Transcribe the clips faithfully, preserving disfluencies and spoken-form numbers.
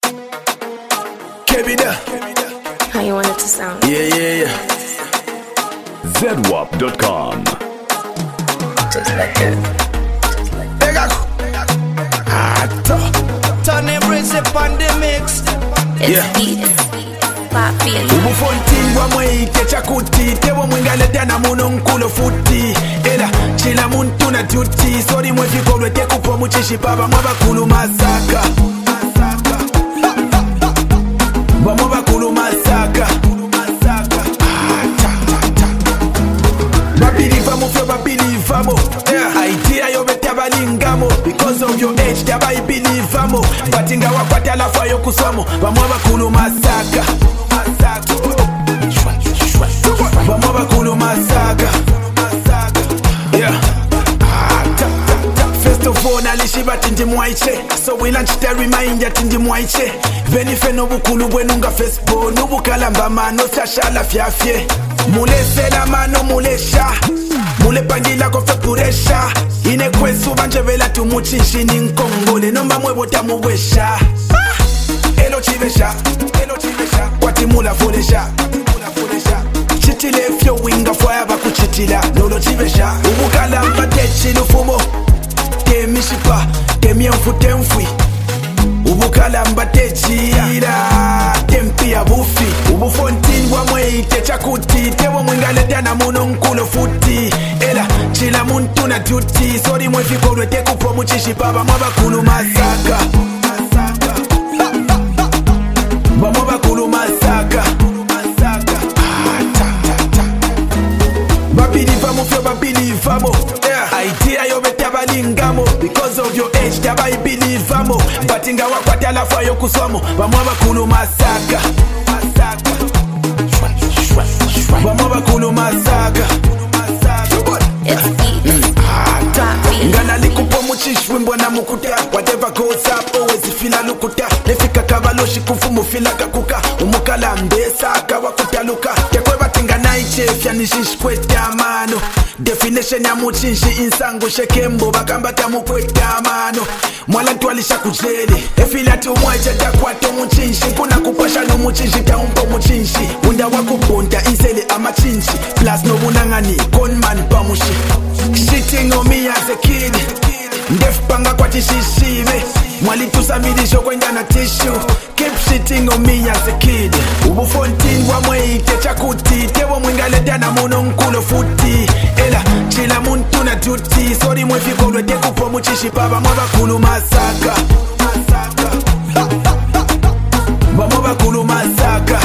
Kebida. How you want it to sound? Yeah, yeah, yeah. Z W A P dot com. Just like it. Just like it. Ato. Turn embrace upon the mix. It's Yeah. beats. Pop beat. Ubufonti wa mwite chakuti tewo mwingaleta na muno nkulo futi ela chila muntu na tuti sori mwefikolwe tekupo muchishi paba mwabakulu masaka bamwe bakulu masaka babiliva mufyo babilivamo idea yo betabalingamo because of your age tabayibilivamo but nga wakwata lafa yo kuswamo bamwe bakulu masaka bamwe bakulu masaka yeah. First of all nalishi bati ndi mwaiche so wila nchita remind ati ndi mwaiche venife nobukulu bwenu nga fesbo nubukalamba mano sashala fyafye mulesela mano mulesha mulepangila kofe puresha inekwesu banjebela tumuchinshini nkongole nomba mwebota mubwesha elo chivesha elo chivesha kwati mula folesha chitile fyo winga fwaya bakuchitila lolo chivesha ubukalamba techi lufumo temishipa temyenfu temfwi ubukalamba techila tempia bufi ubufontin bwamweite chakuti tewo mwingaletana muno nkulo futi ela chila muntu na tuti sori mwefikolwe tekupo muchishipa bamwe bakulu masaka bamwe bakulu masaka babiliva mufyo babilivamo idea yo betabalingamo because of your age tabayibilivamo but nga wakwata lafa yo kuswamo bamwe bakulu masaka bamwe bakulu masaka It's beats. Pop beat. nganalikupo muchishwi mbona mukuta whatever goes up always fila lukuta nefika kabaloshi kufumu fila kakuka umukalambesa kawakutaluka tekwebatinga naichefya nishishkweta mano definition ya muchinshi insangu shekembo bakambata mukweta mano mwala ntwalisha kujeli efila tumwacha takwato muchinshi kuna kupasha no muchinshi taumpo muchinshi unda wakubonda isele amachinshi plus nobunangani conman pamushi shitting on me as a kid ndef panga kwati shishibe mwali tusamilisho kwenda na tissue keep shitting on me as a kid ubufontin bwamweite chakuti tewo mwingaletana muno nkulo futi ela chila muntu na tuti sori mwefikolwe tekupo muchishipa bamwe bakulu masaka bamwe bakulu masaka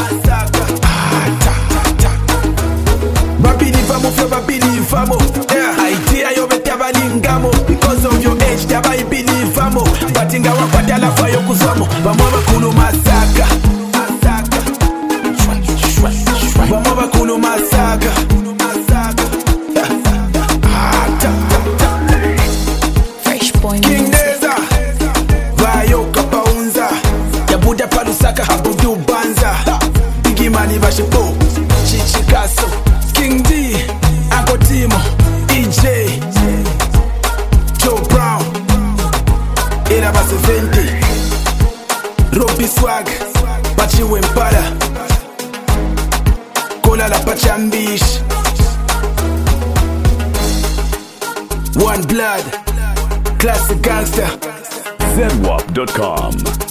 babiliva mufyo babilivamo idea yo betabalingamo because of your age tabayibilivamo but nga wakwata lafa yo kuswamo bamwe bakulu masaka bamwe bakulu masaka Fresh boy King music. Neza Vayo kapaunza Yabuda palusaka habudu banza Biggie mani bashipo Chichikaso King D Uncle Timo E J Joe Brown Era ba seventy Robbie Swag Pachi Wempala Kola la Pachambish One Blood Classic Gangster Z W A P dot com.